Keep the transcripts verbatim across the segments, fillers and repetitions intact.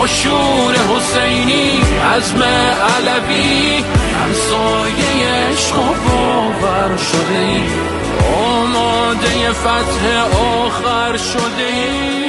با شور حسینی عزم علوی همسایه عشق و باور شده ای آماده فتح آخر شده ای.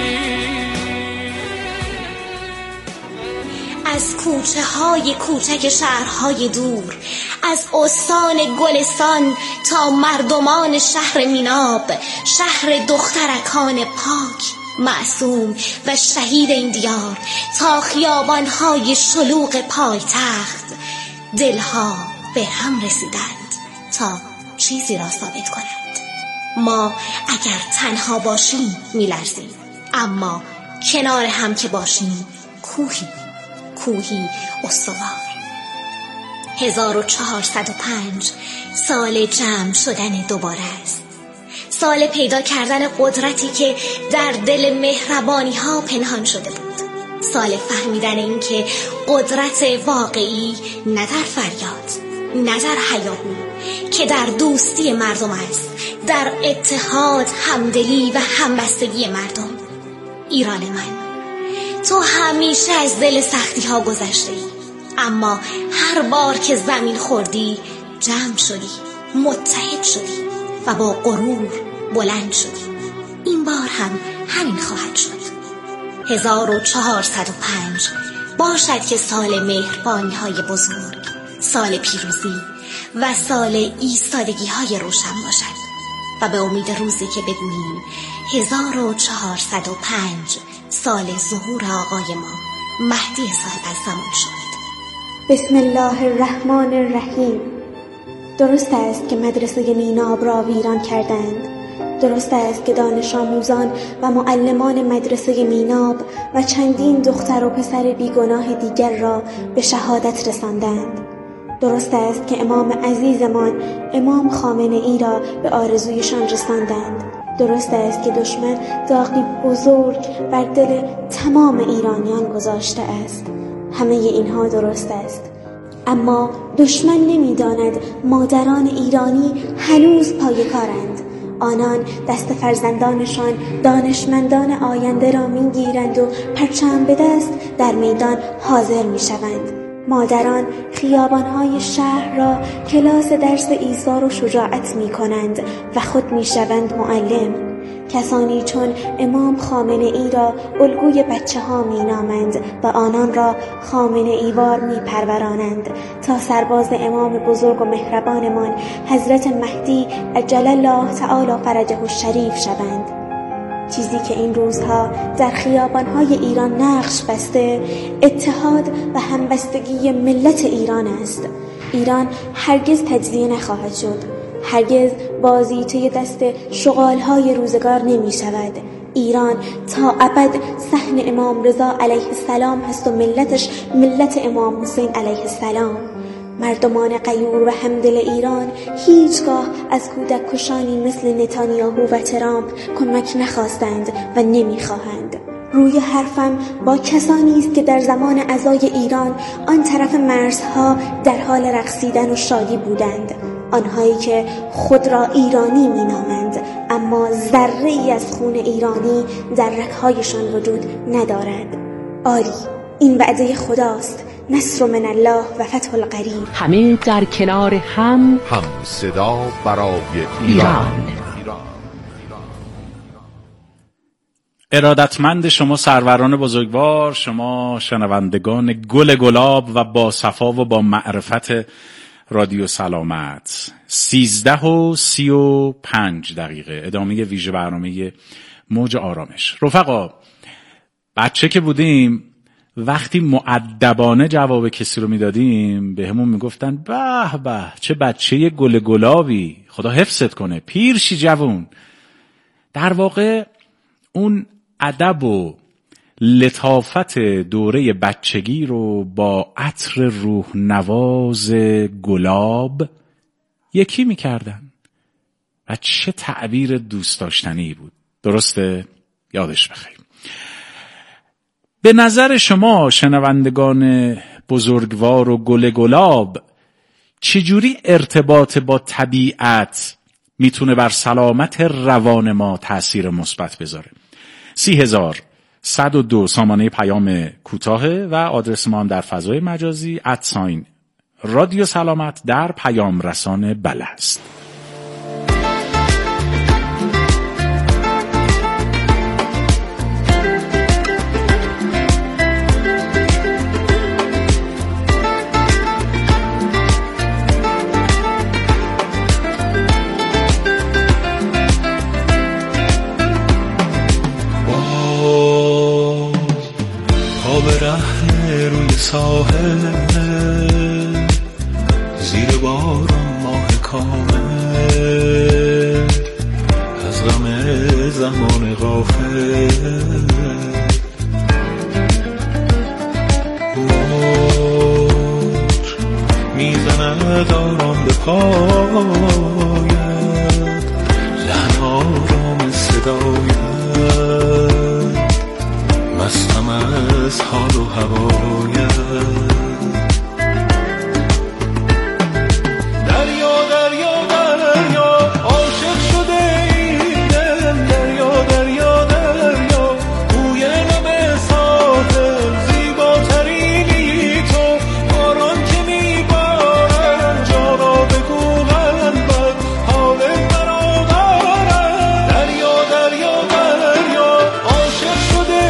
از کوچه های کوچک شهرهای دور، از استان گلستان تا مردمان شهر میناب، شهر دخترکان پاک، معصوم و شهید این دیار، تا خیابانهای شلوغ پایتخت، دلها به هم رسیدند تا چیزی را ثابت کنند. ما اگر تنها باشیم میلرزیم، اما کنار هم که باشیم کوهی کوهی استوار. هزار و چهارصد و پنج سال جمع شدن دوباره است، سال پیدا کردن قدرتی که در دل مهربانی ها پنهان شده بود، سال فهمیدن این که قدرت واقعی نه در فریاد، نه در هیاهو، که در دوستی مردم است، در اتحاد، همدلی و همبستگی مردم. ایران من، تو همیشه از دل سختی ها گذشته ای، اما هر بار که زمین خوردی جمع شدی، متحد شدی و با غرور بلند شدی. این بار هم همین خواهد شد. هزار و چهارصد و پنج باشد که سال مهربانی های بزرگ، سال پیروزی و سال ایستادگی های روشن باشد و به امید روزی که بگوییم هزار و چهارصد و پنج سال ظهور آقای ما مهدی صاحب الزمان شد. بسم الله الرحمن الرحیم. درست است که مدرسه میناب را ویران کردند، درست است که دانش آموزان و معلمان مدرسه میناب و چندین دختر و پسر بیگناه دیگر را به شهادت رساندند. درست است که امام عزیزمان امام خامنه ای را به آرزویشان رساندند. درست است که دشمن داغی بزرگ بر دل تمام ایرانیان گذاشته است. همه اینها درست است، اما دشمن نمی‌داند مادران ایرانی هنوز پای کارند. آنان دست فرزندانشان دانشمندان آینده را می‌گیرند و پرچم به دست در میدان حاضر می‌شوند. مادران خیابان‌های شهر را کلاس درس ایثار و شجاعت می‌کنند و خود می‌شوند معلم. کسانی چون امام خامنه ای را الگوی بچه ها می نامند و آنان را خامنه ایوار می پرورانند تا سرباز امام بزرگ و مهربانمان حضرت مهدی عجل الله تعالی فرجه الشریف شوند. چیزی که این روزها در خیابانهای ایران نقش بسته اتحاد و همبستگی ملت ایران است. ایران هرگز تجزیه نخواهد شد، هرگز بازیچه دست شغالهای روزگار نمی شود. ایران تا ابد صحن امام رضا علیه السلام هست و ملتش ملت امام حسین علیه السلام. مردمان غیور و همدل ایران هیچگاه از کودک کشانی مثل نتانیاهو و ترامپ کمک نخواستند و نمیخواهند. روی حرفم با کسانی است که در زمان عزای ایران آن طرف مرزها در حال رقصیدن و شادی بودند، آنهایی که خود را ایرانی می نامند اما ذره ای از خون ایرانی در رگ‌هایشان وجود ندارد. آری، این وعده خداست، نصر من الله و فتح القریب. همه در کنار هم، هم صدا برای ایران. ارادتمند شما سروران بزرگوار، شما شنوندگان گل گلاب و با صفا و با معرفت رادیو سلامت. سیزده و سی و پنج دقیقه ادامه ویژه برنامه موج آرامش. رفقا، بچه که بودیم وقتی مؤدبانه جواب کسی رو میدادیم به همون میگفتن به به چه بچه گل گلابی، خدا حفظت کنه، پیرشی جوون. در واقع اون ادب و لطافت دوره بچگی رو با عطر روح نواز گلاب یکی میکردن و چه تعبیر دوست داشتنی بود. درسته؟ یادش بخیر. به نظر شما شنوندگان بزرگوار و گل گلاب چجوری ارتباط با طبیعت میتونه بر سلامت روان ما تأثیر مثبت بذاره؟ سی هزار صد و دو سامانه پیام کوتاه و آدرس ما هم در فضای مجازی ادساین رادیو سلامت در پیام رسان بله است. ساحل زیر باران ماه کامل از غم زمان غافل موج میزند آرام به پایت لحن آرام صدایت مستم از حال و هوایت دریا دریا دریا عاشق شده این دل دریا دریا دریا بوی نم ساحل زیباترینی تو باران که میبارن جانا بگو قلبت حال مرا دارن دریا دریا دریا عاشق شده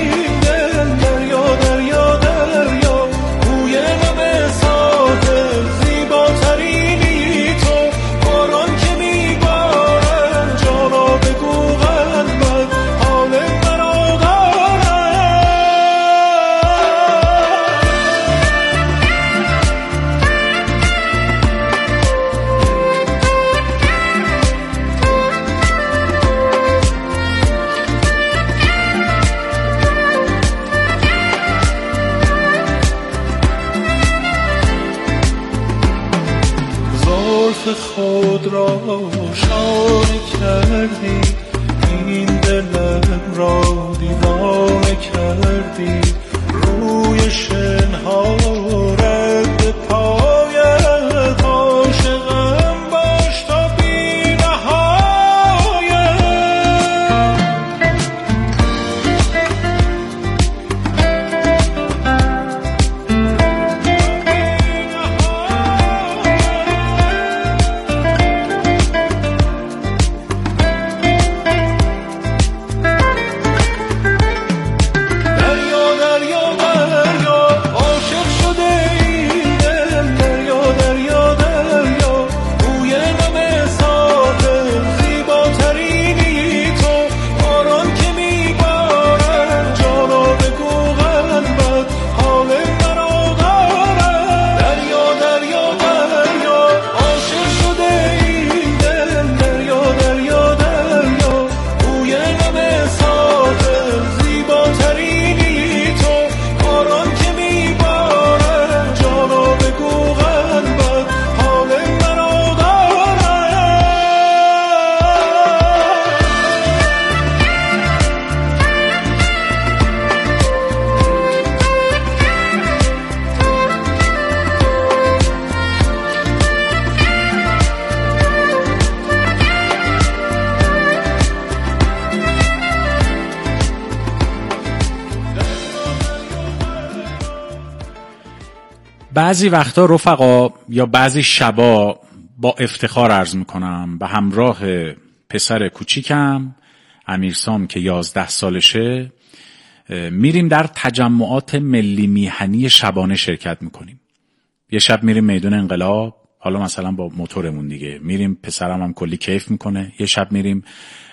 خود را شانه کردی این دلم را دیوانه کردی روی شنها رد پایت عاشقم باش تا بی نهایت بعضی وقتا رفقا یا بعضی شبا با افتخار عرض میکنم به همراه پسر کوچیکم امیرسام که یازده سالشه میریم در تجمعات ملی میهنی شبانه شرکت میکنیم. یه شب میریم میدون انقلاب، حالا مثلا با موتورمون دیگه میریم، پسرم هم کلی کیف میکنه. یه شب میریم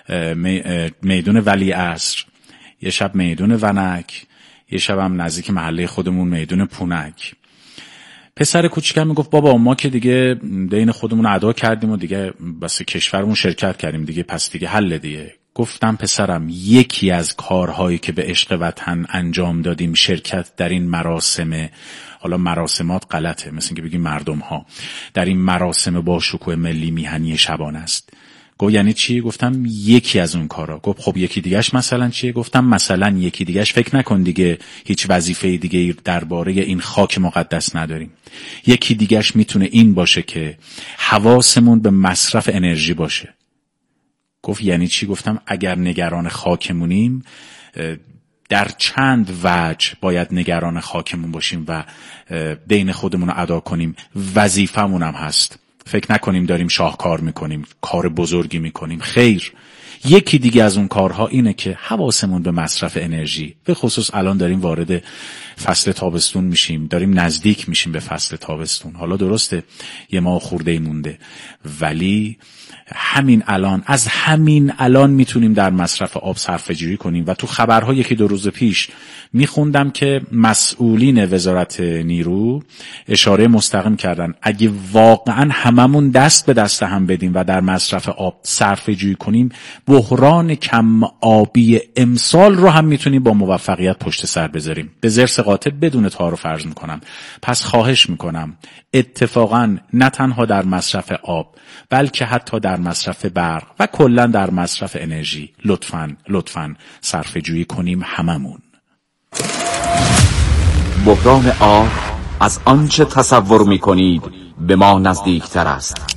میدون ولی عصر، یه شب میدون ونک، یه شب هم نزدیک محله خودمون میدون پونک. پسر کوچیکم میگفت بابا ما که دیگه دین خودمون ادا کردیم و دیگه بس کشورمون شرکت کردیم دیگه، پس دیگه حل دیگه. گفتم پسرم یکی از کارهایی که به عشق وطن انجام دادیم شرکت در این مراسم، حالا مراسمات غلطه مثل که بگیم مردم ها، در این مراسم با شکوه ملی میهنی شبانه است. گفت یعنی چی؟ گفتم یکی از اون کارا. گفت خب یکی دیگهش مثلا چیه؟ گفتم مثلا یکی دیگهش فکر نکن دیگه هیچ وظیفه دیگه درباره این خاک مقدس نداریم. یکی دیگهش میتونه این باشه که حواسمون به مصرف انرژی باشه. گفت یعنی چی؟ گفتم اگر نگران خاکمونیم در چند وجه باید نگران خاکمون باشیم و دین خودمون رو ادا کنیم. وظیفمون هم هست. فکر نکنیم داریم شاهکار میکنیم، کار بزرگی میکنیم. خیر، یکی دیگه از اون کارها اینه که حواسمون به مصرف انرژی، به خصوص الان داریم وارد فصل تابستون میشیم، داریم نزدیک میشیم به فصل تابستون. حالا درسته یه ماه خورده مونده، ولی همین الان، از همین الان میتونیم در مصرف آب صرفه جویی کنیم. و تو خبرها یکی دو روز پیش میخوندم که مسئولین وزارت نیرو اشاره مستقیم کردن اگه واقعا هممون دست به دست هم بدیم و در مصرف آب صرفه جویی کنیم، بحران کم آبی امسال رو هم میتونیم با موفقیت پشت سر بذاریم. به ضرس قاطع بدون تعارف عرض میکنم. پس خواهش میکنم اتفاقا نه تنها در مصرف آب بلکه حتی در مصرف برق و کلا در مصرف انرژی لطفاً لطفاً صرفه جویی کنیم هممون. بحران آب از آنچه تصور می‌کنید به ما نزدیکتر است.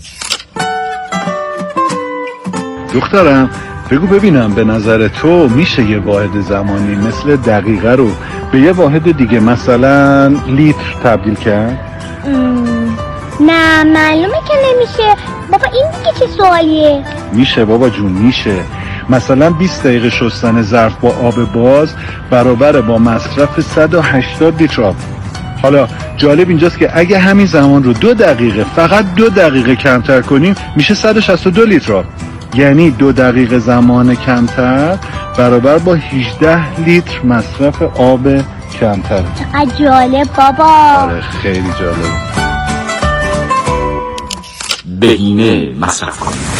دخترم بگو ببینم، به نظر تو میشه یه واحد زمانی مثل دقیقه رو به یه واحد دیگه مثلا لیتر تبدیل کرد؟ ام... نه معلومه که نمیشه بابا. این دیگه چه سوالیه؟ میشه بابا جون، میشه. مثلا بیست دقیقه شستن ظرف با آب باز برابر با مصرف صد و هشتاد لیتر آب. حالا جالب اینجاست که اگه همین زمان رو دو دقیقه، فقط دو دقیقه کمتر کنیم، میشه صد و شصت و دو لیتر آب. یعنی دو دقیقه زمان کمتر برابر با هجده لیتر مصرف آب کمتر. چقدر جالب بابا. آره خیلی جالب. بهینه مصرف کنید.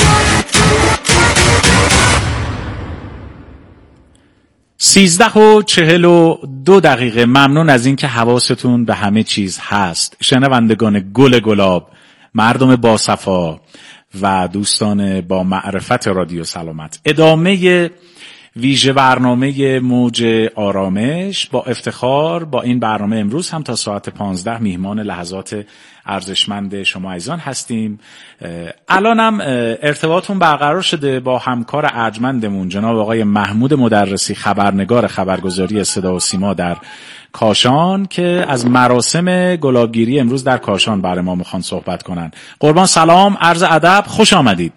سیزده و چهل و دو دقیقه. ممنون از این که حواستون به همه چیز هست. شنوندگان گل گلاب، مردم باصفا و دوستان با معرفت رادیو سلامت، ادامه ویژه برنامه موج آرامش. با افتخار با این برنامه امروز هم تا ساعت پانزده میهمان لحظات ارزشمند شما عزیزان هستیم. الان هم ارتباطون برقرار شده با همکار ارجمندمون جناب آقای محمود مدرسی، خبرنگار خبرگزاری صدا و سیما در کاشان، که از مراسم گلابگیری امروز در کاشان برای ما میخوان صحبت کنن. قربان سلام، عرض ادب، خوش آمدید.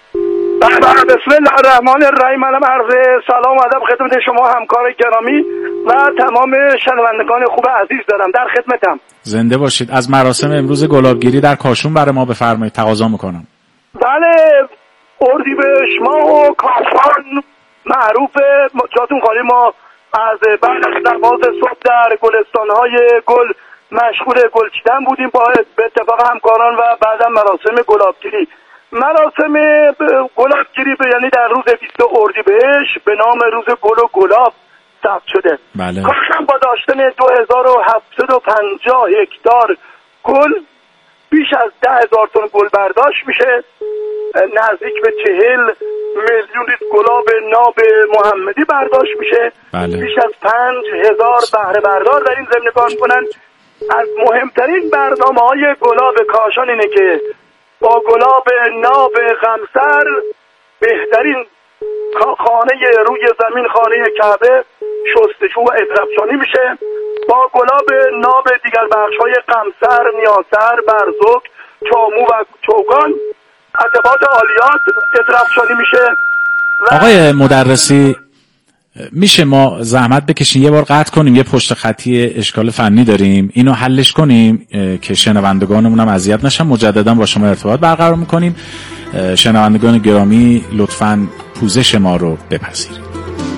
بسم الله الرحمن الرحیم. منم عرض سلام و ادب خدمت شما همکار گرامی و تمام شنوندگان خوب عزیز دارم. در خدمتم. زنده باشید. از مراسم امروز گلابگیری در کاشان برای ما بفرمایید، تقاضا میکنم. بله، اردیبهشت ماه و کاشان معروف. جاتون خالی، ما از بعد از نماز صبح در گلستان‌های گل مشغول گل چیدن بودیم با به اتفاق همکاران و بعدم مراسم گلابگیری. مراسم گلابگیری به یعنی در روز بیست اردیبهشت به نام روز گل و گلاب ثبت شده. بله. کاشان با داشتن دو هزار و هفتصد و پنجاه هکتار گل بیش از ده هزار تن گل برداشت میشه. نزدیک به چهل میلیون لیتر گلاب ناب محمدی برداشت میشه. بله. بیش از پنج هزار بهره بردار در این زمینه کار میکنن. از مهمترین برنامه های گلاب کاشان اینه که با گلاب ناب غمسر بهترین خانه روی زمین، خانه کعبه، شستشو و عطرافشانی میشه. با گلاب ناب دیگر بخش‌های غمسر، نیاسر، برزک، چامو و چوگان عتبات عالیات عطرافشانی میشه. آقای مدرسی، میشه ما زحمت بکشین یه بار قطع کنیم، یه پشت خطی اشکال فنی داریم، اینو حلش کنیم که شنوندگانمون هم اذیت نشن. مجددا با شما ارتباط برقرار میکنیم. شنوندگان گرامی لطفاً پوزش ما رو بپذیرید.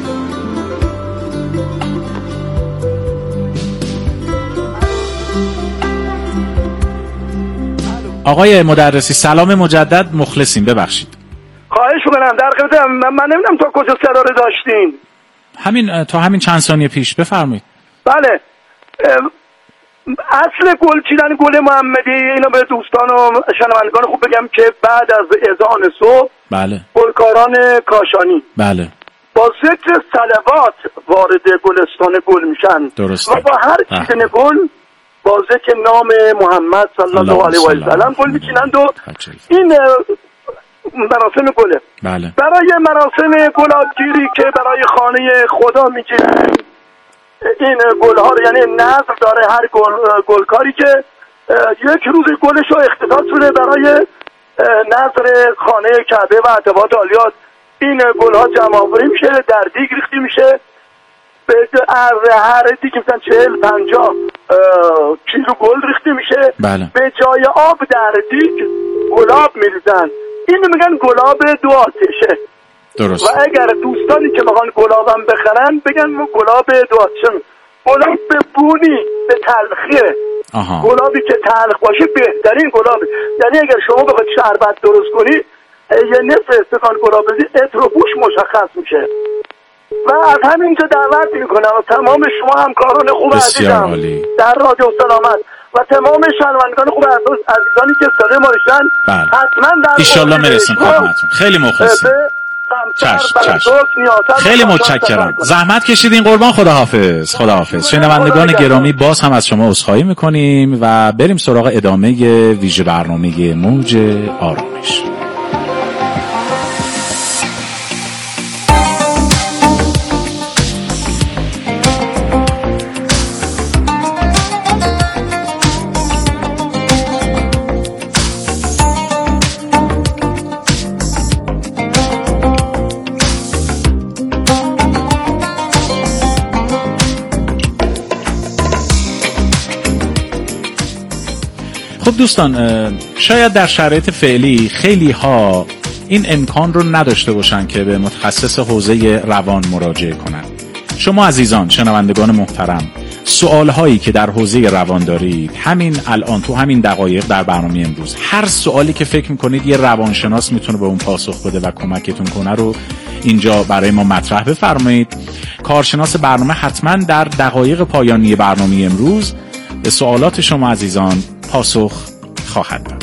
آقای مدرسی سلام مجدد، مخلصیم، ببخشید. خواهش میکنم. در خدمت من, من نمیدونم تا کجا صدا رو داشتین. همین تا همین چند ثانیه پیش بفرمایید. بله، اصل گل چیدن گل محمدی، اینو به دوستان و شنوندگان خوب بگم که بعد از اذان صبح بله گلکاران کاشانی بله با ذکر صلوات وارد گلستان گل میشن. درسته. و با هر چیدن گل با ذکر نام محمد صلی الله علیه و سلم گل میچینند و این مراسم گله. بله. برای مراسم گلابگیری که برای خانه خدا میگیرن این گلها رو، یعنی نظر داره هر گل گلکاری که یک روز گلش رو اختصاص بده برای نظر خانه کعبه و عتبات عالیات. این گلها جمع‌آوری میشه، در دیگ ریخته میشه، به عرض هر دیگ مثلا چهل پنجاه کیلو گل ریخته میشه. بله. به جای آب در دیگ گلاب میریزن. این میگن گلاب دو آتشه. درست. و اگر دوستانی که میخوان گلابم بخرن بگن گلاب دو آتشه. گلاب به بونی، به تلخیه. آها. گلابی که تلخ باشه بهترین گلابی. یعنی اگر شما بخواید شربت درست کنی، یه نصف استکان گلاب بدی، عطر و بوش مشخص میشه. و از همینجا دعوت میکنم و تمام شما همکاران خوب عزیزم در رادیو سلامت و تمام شنوندگان خوب عزیزانی که صدای ما رسن، حتما در ایشالله میرسیم خدمتتون. خیلی مخلصیم. چشم چشم. خیلی متشکرم، زحمت کشیدین قربان. خداحافظ. خداحافظ. شنوندگان گرامی، باز هم از شما عذرخواهی میکنیم و بریم سراغ ادامه ویژه برنامه موج آرامش. خب دوستان، شاید در شرایط فعلی خیلی ها این امکان رو نداشته باشن که به متخصص حوزه روان مراجعه کنن. شما عزیزان شنوندگان محترم، سوال هایی که در حوزه روان دارید همین الان تو همین دقایق در برنامه امروز، هر سوالی که فکر میکنید یه روانشناس میتونه به اون پاسخ بده و کمکتون کنه رو اینجا برای ما مطرح بفرمایید. کارشناس برنامه حتما در دقایق پایانی برنامه امروز به سوالات شما عزیزان پاسخ خواهد داد.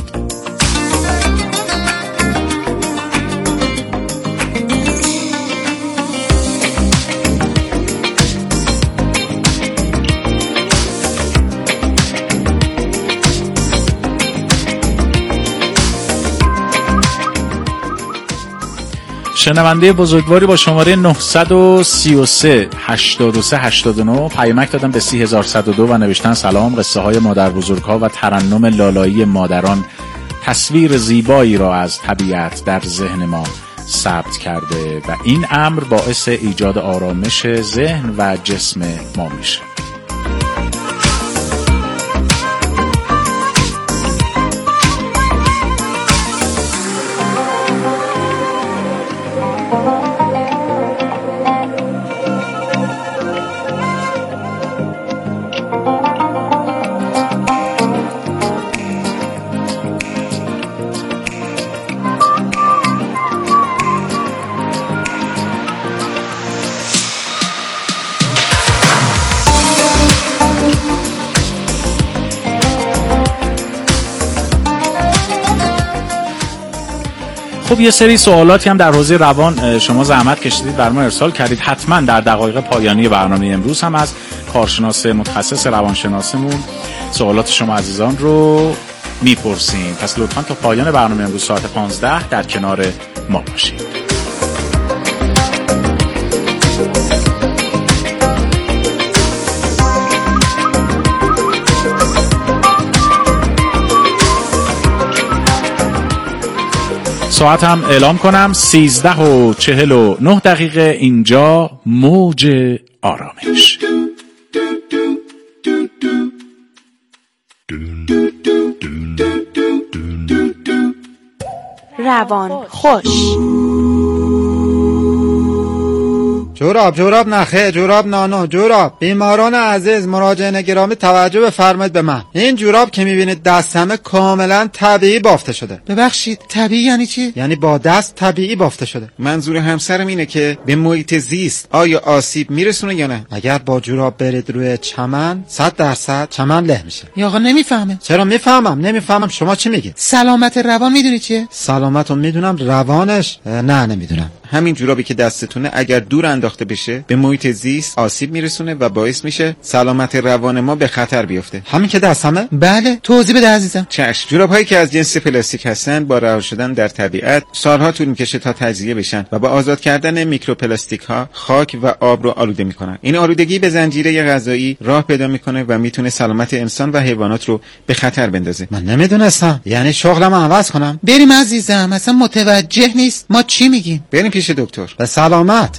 شنونده بزرگواری با شماره نه سه سه هشتاد و سه هشتاد و نه پیامک دادن به سی هزار و صد و دو و نوشتن سلام، قصه های مادر بزرگها و ترنم لالایی مادران تصویر زیبایی را از طبیعت در ذهن ما ثبت کرده و این امر باعث ایجاد آرامش ذهن و جسم ما میشه. خب یه سری سوالاتی هم در حوزه روان شما زحمت کشیدید بر ما ارسال کردید. حتما در دقایق پایانی برنامه امروز هم از کارشناس متخصص روانشناسمون سوالات شما عزیزان رو میپرسیم. پس لطفا تا پایان برنامه امروز ساعت پانزده در کنار ما باشید. ساعت هم اعلام کنم سیزده و چهل و نه دقیقه. اینجا موج آرامش. روان خوش. جوراب جوراب نخه، جوراب نانو، جوراب بیماران عزیز، مراجعین گرامی توجه بفرمایید به من. این جوراب که میبینید دستمه کاملا طبیعی بافته شده. ببخشید طبیعی یعنی چی؟ یعنی با دست طبیعی بافته شده. منظور همسرم اینه که به محیط زیست آیا آسیب میرسونه یا نه. اگر با جوراب برید روی چمن صد درصد چمن له میشه. یا آقا نمیفهمه. چرا میفهمم؟ نمیفهمم. شما چی میگید؟ سلامت روان میدونی چیه؟ سلامتو میدونم، روانش نه نمیدونم. همین جورابی که دستتونه اگر دور انداخته بشه به محیط زیست آسیب میرسونه و باعث میشه سلامت روان ما به خطر بیفته. همین که دستمه؟ بله، توضیح بده عزیزم. چشم. جوراب‌هایی که از جنس پلاستیک هستن با رها شدن در طبیعت سالها طول میکشه تا تجزیه بشن و با آزاد کردن میکروپلاستیک ها خاک و آب رو آلوده میکنن. این آلودگی به زنجیره غذایی راه پیدا میکنه و میتونه سلامت انسان و حیوانات رو به خطر بندازه. من نمیدونستم. یعنی شغلمو عوض کنم؟ بریم عزیزم، اصلا متوجه نیست ما چی میگیم. بریم پیش دکتر. به سلامت.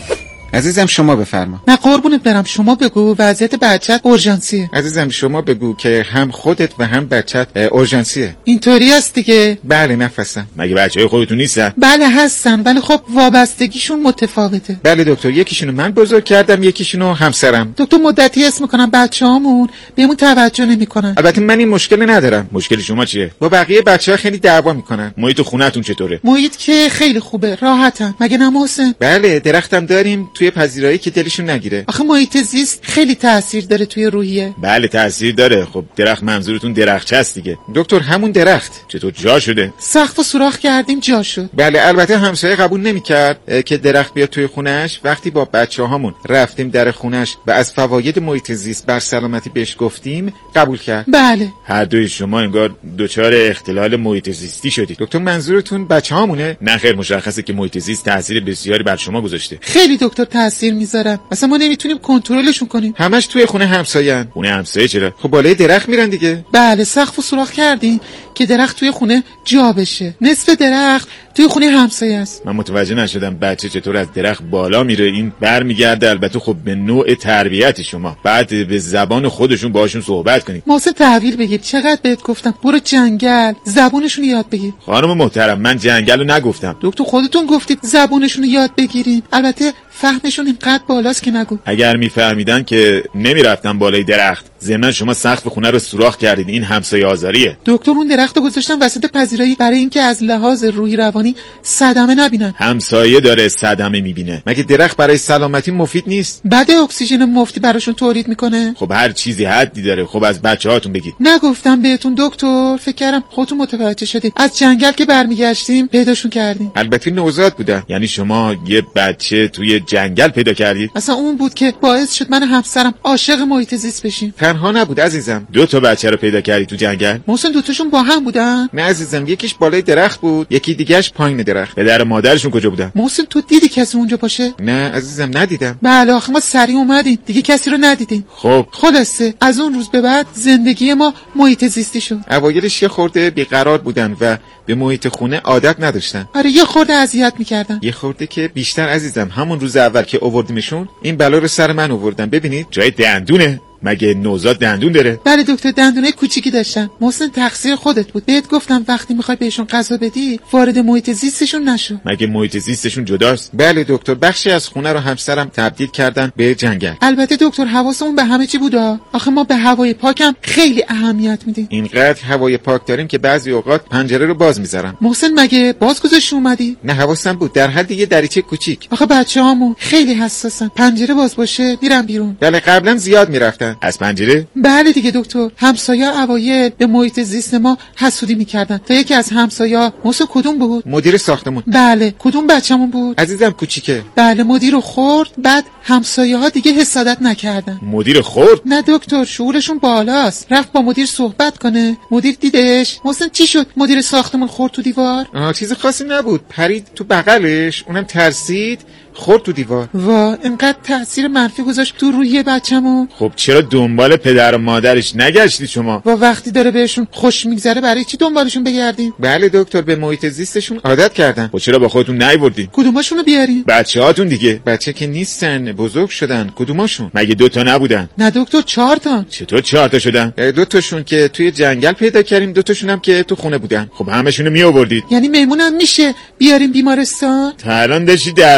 عزیزم شما بفرما. نه قربونت برم، شما بگو وضعیت بچت اورژانسیه. عزیزم شما بگو که هم خودت و هم بچت اورژانسیه. اینطوری است دیگه. بله نفسم. مگه بچهای خودتون نیستن؟ بله هستن، ولی خب وابستگیشون متفاوته. بله دکتر، یکیشونو من بزرگ کردم، یکیشونو همسرم. دکتر مدتی اسم میکنم بچه‌هامون بهمون توجه نمیکنن. البته من این مشکل ندارم. مشکل شما چیه؟ با بقیه بچه‌ها خیلی دعوا میکنن. محیط خونه‌تون چطوره؟ محیط که خیلی خوبه، راحتن. مگه نه محسن؟ بله، درختم داریم توی پذیرایی که دلشون نگیره. آخه محیط زیست خیلی تاثیر داره توی روحیه. بله تاثیر داره. خب درخت منظورتون درختچه است دیگه. دکتر همون درخت چطور جا شده؟ سقفو سوراخ کردیم جا شد. بله البته همسایه قبول نمیکرد که درخت بیاد توی خونش. وقتی با بچه‌هامون رفتیم در خونش و از فواید محیط زیست بر سلامتی بهش گفتیم قبول کرد. بله. هر دوی شما انگار دچار اختلال محیط زیستی شدید. دکتر منظورتون بچه‌هامونه؟ نه خیر، مشخصه که محیط زیست تاثیر بسیاری بر شما گذاشته. خیلی دکتر تاثیر میذاره. اصلا ما نمیتونیم کنترلشون کنیم. همش توی خونه همسایه‌ان. خونه همسایه چرا؟ خب بالای درخت میرن دیگه. بله سقفو سوراخ کردیم که درخت توی خونه جا بشه. نصف درخت توی خونه همسایه است. من متوجه نشدم بچه چطور از درخت بالا میره. این برمیگرده البته خب به نوع تربیت شما. بعد به زبان خودشون باهاشون صحبت کنید. محسن تحویل بگیر. چقدر بهت گفتم برو جنگل زبونشون یاد بگیر. خانم محترم من جنگل رو نگفتم. دکتر خودتون گفتید زبونشون یاد بگیرین. البته فهمشون اینقدر بالاست که نگو. اگر میفهمیدن که نمیرفتن بالای درخت. ضمن شما سقف خونه رو سوراخ کردید. این همسایه آزاریه. دکتر اون درختو گذاشتن وسط پذیرایی برای اینکه از لحاظ روحی روانی صدمه نبینن. همسایه داره صدمه میبینه. مگه درخت برای سلامتی مفید نیست؟ بعد اکسیژن مفتی براشون تولید میکنه. خب هر چیزی حدی داره. خب از بچه‌هاتون بگید. نگفتم بهتون دکتر؟ فکر کردم خودتون متوجه شدید. از جنگل که برمیگشتیم پیداشون کردیم. البته نوزاد بودن. یعنی شما یه بچه توی جنگل پیدا کردید؟ اصلا اون بود که باعث شد من و همسرم عاشق محیط زیست بشیم. تنها نبود عزیزم. دو تا بچه رو پیدا کردی تو جنگل؟ محسن دو تاشون با هم بودن؟ نه عزیزم، یکیش بالای درخت بود، یکی دیگهش پایین درخت. پدر و مادرشون کجا بودن؟ محسن تو دیدی کسی اونجا باشه؟ نه عزیزم ندیدم. بله آخه ما سریع اومدیم دیگه کسی رو ندیدیم. خب خلاصه از اون روز به بعد زندگی ما محیط زیستی شد. اوایلش یه خورده بیقرار بودن و به محیط خونه عادت نداشتن. آره یه خورده اذیت میکردن. یه خورده که بیشتر عزیزم. همون روز اول که آوردیمشون این بلا رو سر من آوردن. ببینید جای دندونه. مگه نوزاد دندون داره؟ بله دکتر دندونه کوچیکی داشتن. محسن تقصیر خودت بود. بهت گفتم وقتی میخوای بهشون غذا بدی وارد محیط زیستشون نشو. مگه محیط زیستشون جداست؟ بله دکتر، بخشی از خونه رو همسرم تبدیل کردن به جنگل. البته دکتر حواسمون به همه چی بودا. آخه ما به هوای پاکم خیلی اهمیت میدیم. اینقدر هوای پاک داریم که بعضی اوقات پنجره رو باز میذارم. محسن مگه باز گذاشتی اومدی؟ نه حواسم بود، در حد یه دریچه کوچیک. آخه بچه‌هامون خیلی حساسن. پنجره باز باشه میرن بیرون. بله قبلا زیاد میرفتن. از پنجره؟ بله دیگه دکتر. همسایه اوایل به محیط زیست ما حسودی میکردن. تا یکی از همسایه محسن کدوم بود؟ مدیر ساختمون. بله کدوم بچه‌مون بود؟ عزیزم کوچیکه. بله مدیر رو خورد. بعد همسایه ها دیگه حسادت نکردن. مدیر خورد؟ نه دکتر شعورشون بالاست. رفت با مدیر صحبت کنه. مدیر دیدش. محسن چی شد؟ مدیر ساختمون خورد تو دیوار. آه چیز خاصی نبود. پرید تو بغلش، اونم ترسید خورد تو دیوار. وا اینقدر تاثیر منفی گذاشت تو روحیه بچه‌مون. خب چرا دنبال پدر و مادرش نگشتی شما؟ وا وقتی داره بهشون خوش میگذره برای چی دنبالشون بگردیم؟ بله دکتر به محیط زیستشون عادت کردن. خب چرا با خودتون نیوردین؟ کدوماشونو بیاریم؟ بچه‌هاتون دیگه. بچه که نیستن، بزرگ شدن. کدوماشون؟ مگه دو تا نبودن؟ نه دکتر چهار تا. چطور چهار تا شدن؟ دو تاشون که توی جنگل پیدا کردیم، دو تاشون هم که تو خونه بودن. خب همشونو می آوردید. یعنی میمونم میشه بیاریم بیمارستان؟ تا الان داشتی در مورد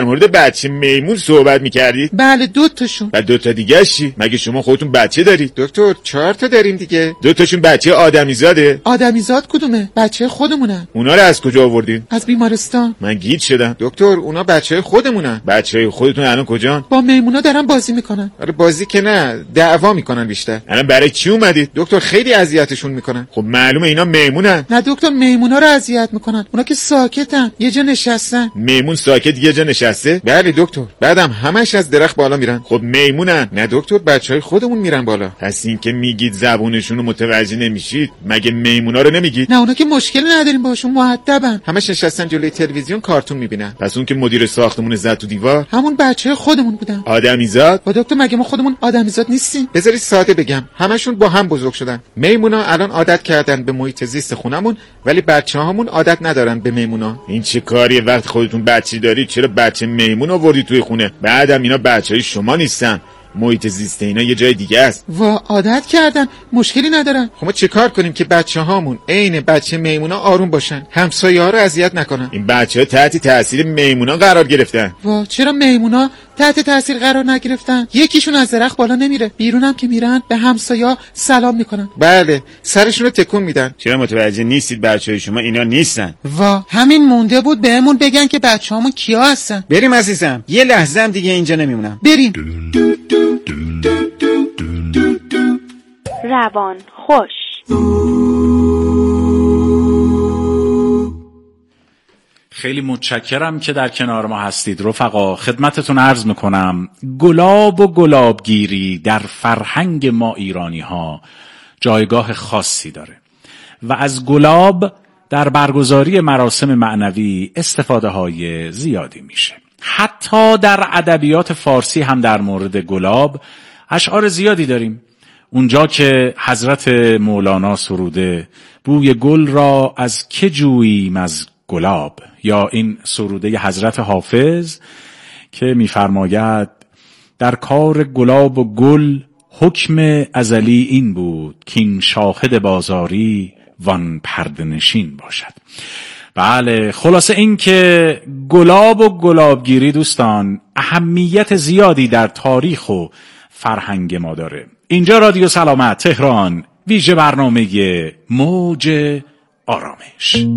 بچه میمون صحبت میکردید؟ بله دو تاشون. و دو تا دیگه چی؟ مگه شما خودتون بچه دارید؟ دکتر چهار تا داریم دیگه. دو تاشون بچه آدمیزاده؟ آدمیزاد کدومه؟ بچه خودمونن. اونا رو از کجا آوردین؟ از بیمارستان. من گیج شدم. دکتر اونا بچه خودمونن. بچه خودتون الان کجان؟ با میمونا دارن بازی میکنن. آره بازی که نه، دعوا میکنن بیشتر. الان برای چی اومدید؟ دکتر خیلی اذیتشون میکنن. خب معلومه اینا میمونن. نه دکتر میمونا رو اذیت میکنن. اونا که ساکتن، یه جا نشستن. میمون ساکت یه جا نشسته؟ بله دکتر. بعدم همش از درخت بالا میرن. خب میمونن. نه دکتر بچهای خودمون میرن بالا. پس این که میگید زبونشون رو متوجه نمیشید، مگه میمونا رو نمیگید؟ نه اونا که مشکلی نداریم باشون، مؤدبن. همش نشستن جلوی تلویزیون کارتون میبینن. پس اون که مدیر ساختمون زد تو دیوار همون بچه خودمون بودن. آدمیزاد؟ با دکتر مگه ما خودمون آدمیزاد نیستیم؟ بذاری ساده بگم، همشون با هم بزرگ شدن. میمونا الان عادت کردن به محیط زیست خونمون، ولی بچه‌هامون عادت ندارن به میمونا. این چه کاریه؟ وقت خودتون بچه دارید چرا بچه میمون آوردی توی خونه؟ بعدم اینا بچهای شما نیستن، محیط زیست اینا یه جای دیگه است. وا عادت کردن، مشکلی ندارن. خب ما چیکار کنیم که بچه‌هامون عین بچه میمونا آروم باشن، همسایه‌ها رو اذیت نکنن؟ این بچه‌ها تحت تاثیر میمونا قرار گرفتن. وا چرا میمونا تحت تاثیر قرار نگرفتن؟ یکیشون از درخت بالا نمیره، بیرونم که میرن به همسایه‌ها سلام میکنن. بله سرشون رو تکون میدن. چرا متوجه نیستید بچه‌های شما اینا نیستن؟ وا همین مونده بود بهمون بگن که بچه‌هامون کیا هستن. بریم عزیزم، یه لحظه هم دیگه اینجا نمیمونم. بریم. روان خوش. خیلی متشکرم که در کنار ما هستید رفقا. خدمتتون عرض میکنم گلاب و گلابگیری در فرهنگ ما ایرانی ها جایگاه خاصی داره و از گلاب در برگزاری مراسم معنوی استفاده های زیادی میشه. حتی در ادبیات فارسی هم در مورد گلاب اشعار زیادی داریم. اونجا که حضرت مولانا سروده بوی گل را از که جوییم از گلاب، یا این سروده حضرت حافظ که می‌فرماید در کار گلاب و گل حکم ازلی این بود که این شاهد بازاری وان پرده نشین باشد. بله خلاصه این که گلاب و گلابگیری دوستان اهمیت زیادی در تاریخ و فرهنگ ما داره. اینجا رادیو سلامت تهران، ویژه برنامه موج آرامش.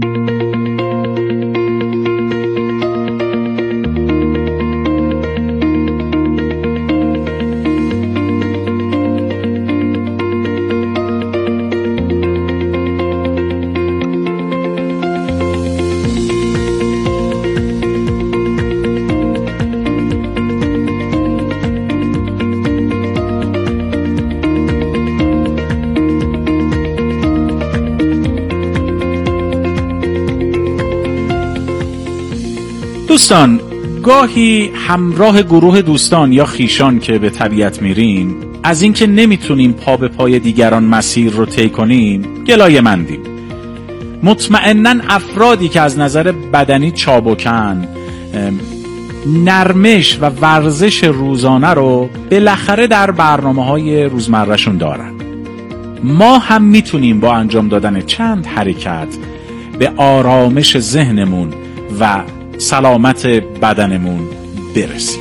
دوستان گاهی همراه گروه دوستان یا خیشان که به طبیعت میریم از اینکه نمیتونیم پا به پای دیگران مسیر رو طی کنیم گلایه مندیم. مطمئناً افرادی که از نظر بدنی چابکن نرمش و ورزش روزانه رو بالاخره در برنامه‌های روزمره‌شون دارن. ما هم میتونیم با انجام دادن چند حرکت به آرامش ذهنمون و سلامت بدنمون برسیم.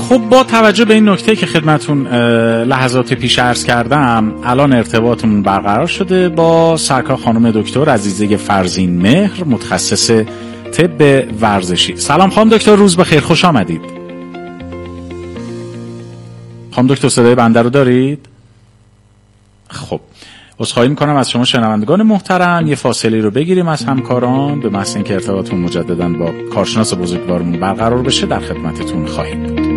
خب با توجه به این نکته که خدمتون لحظات پیش عرض کردم، الان ارتباطمون برقرار شده با سرکار خانم دکتر عزیزه فرزین مهر، متخصص طب ورزشی. سلام خانم دکتر، روز بخیر، خوش آمدید. خانم دکتر صدای بنده رو دارید؟ خب عذرخواهی میکنم از شما شنوندگان محترم، یه فاصله رو بگیریم از همکاران به محض اینکه ارتباطمون مجددا با کارشناس بزرگوارمون برقرار بشه در خدمتتون خواهیم بود.